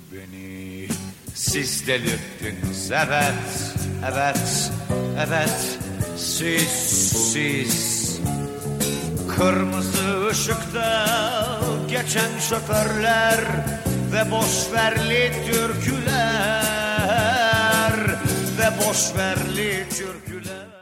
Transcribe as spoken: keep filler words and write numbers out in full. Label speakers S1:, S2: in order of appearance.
S1: Beni siz delirttiniz, evet, evet, evet, siz, siz. Kırmızı ışıkta geçen şoförler ve boşverli türküler ve boşverli türküler.